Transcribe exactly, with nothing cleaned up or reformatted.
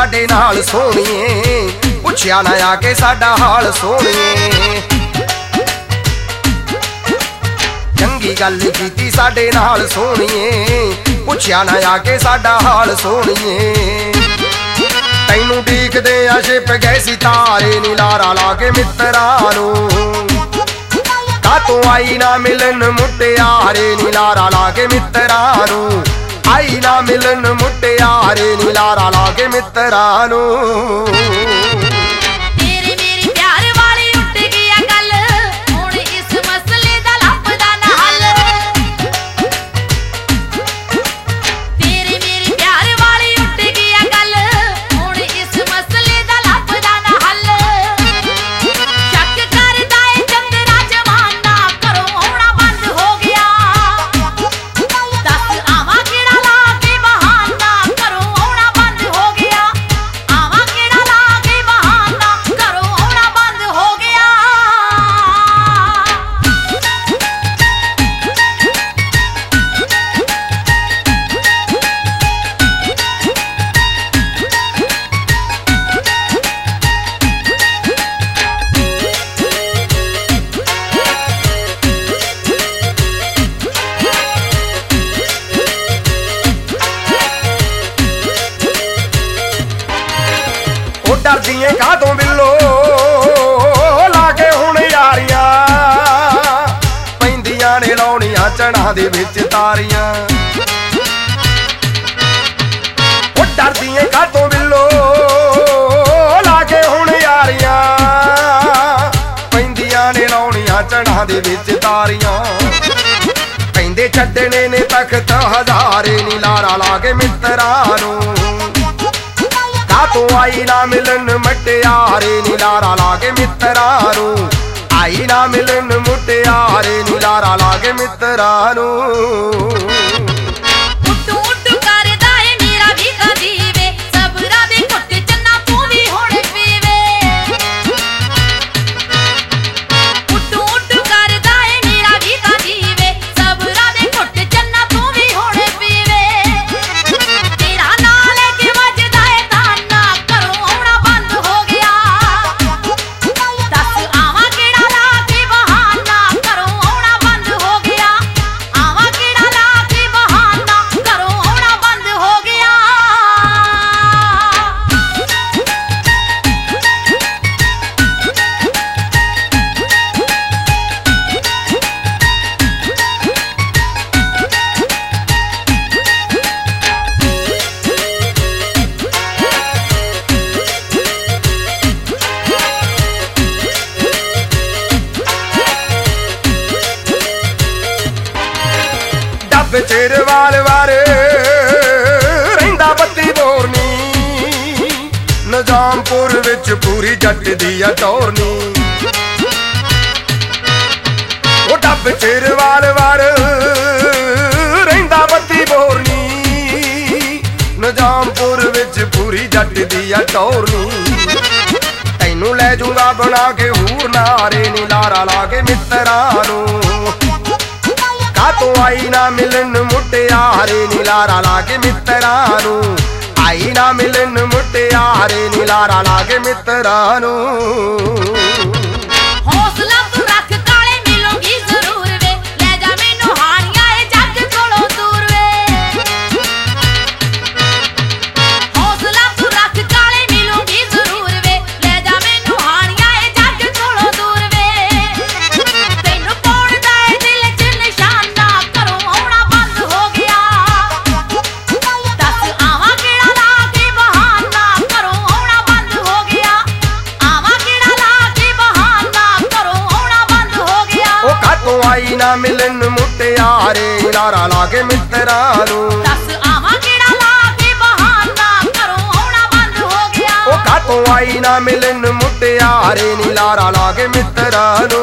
साडे नाल सोहणीए, पुछया ना आके साडा हाल सोहणीए। चंगी गल कीती साडे नाल सोहणीए, पुछया ना आके साडा हाल सोहणीए। तैनू देखदे आ छिप गए सी तारे नी लारा ला के मित्तरां नूं, कातों आई ना मिलन मुटियारे नी लारा ला के मित्तरां नूं, आई ना मिलन मुटियारे नी लारा ला के मित्तरां नूं। डरदिए कातों बिल्लो लागे हुण यारियां, पैंदियां ने लाउणियां चढ़ा दे विच तारियां। ओ डरदिए कातों बिल्लो लागे हुण यारियां, पैंदियां ने लाउणियां चढ़ा दे विच तारियां। कहंदे छड्डने ने तख्त हज़ारे नी लारा लागे मित्तरां नूं, कातों आई ना मिलन मुटियारे नी लारा लागे मित्तरां नूं, आई ना मिलन मुटियारे नी लारा लागे मित्तरां नूं। चेर वाल वार रहिंदा बत्ती बोरनी, निजामपुर विच पूरी जट दी आ टोरनी। ओ डब चेर वाल वार रहिंदा बत्ती बोरनी, निजामपुर विच पूरी जट दी आ टोरनी। तैनू लै जूंगा बना के हूर नारे नी लारा लागे मित्तरां नूं, कातों आई ना मिलन मुटियारे नी लारा लागे मित्तरां नूं, आई ना मिलन मुटियारे नी लारा लागे मित्तरां नूं। हौसला तू रख काले मिलोगी जरूर वे, ले जा मैनू हारियां ए जग कोलों दूर वे। हौसला तू रख काले मिलोगी जरूर वे, ले जा मैनू हारियां ए जग कोलों दूर वे। तैनू पाउण दा ए दिल च निशाना घरों आउणा बंद हो गया, दस आवां किहड़ा ला के बहाना घरों आउणा बंद हो गया, आवां किहड़ा ला के बहाना घरों आउणा बंद हो गया। ओ कातों आई ना मिलन मुटियारे लारा लागे मित्तरां नूं, दस आवां किहड़ा ला के बहाना घरों आउणा बंद हो गया। ओ कातों आई ना मिलन मुटियारे नी लारा लागे मित्तरां नूं।